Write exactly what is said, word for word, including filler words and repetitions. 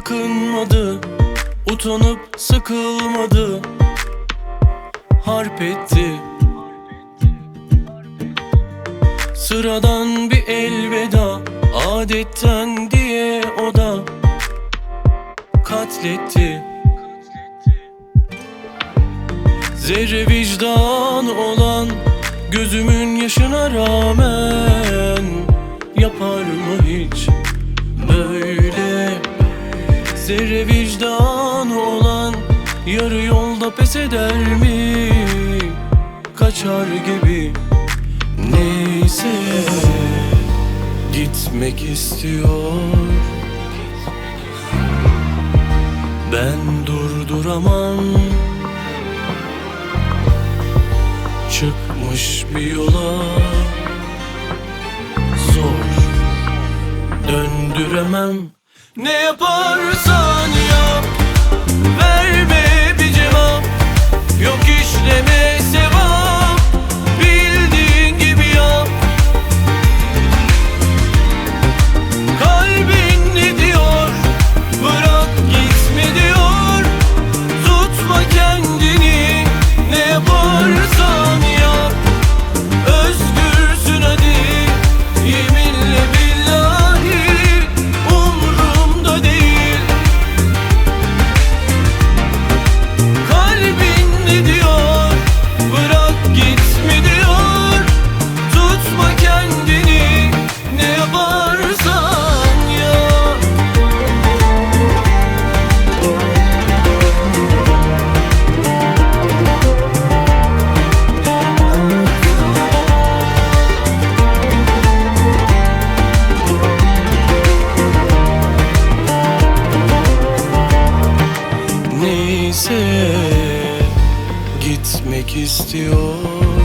yakınmadı, utanıp sıkılmadı, harp etti. Sıradan bir elveda, adetten diye o da katletti. Zerre vicdan olan gözümün yaşına rağmen yapar mı hiç böyle? Zerre vicdan olan yarı yolda pes eder mi? Kaçar gibi. Neyse, gitmek istiyor, ben durduramam. Çıkmış bir yola, zor döndüremem. Ne yaparsan yap, verme bir cevap. Yok işleme sevap, bildiğin gibi yap. Kalbin ne diyor, bırak gitme diyor. Tutma kendini, ne yaparsan yap. Özgürsün hadi, yeminle billahi umrumda değil. Kalbin ne diyor, bırak gitme diyor. Tutma kendini, ne yaparsan yap. Neyse, gitmek istiyor,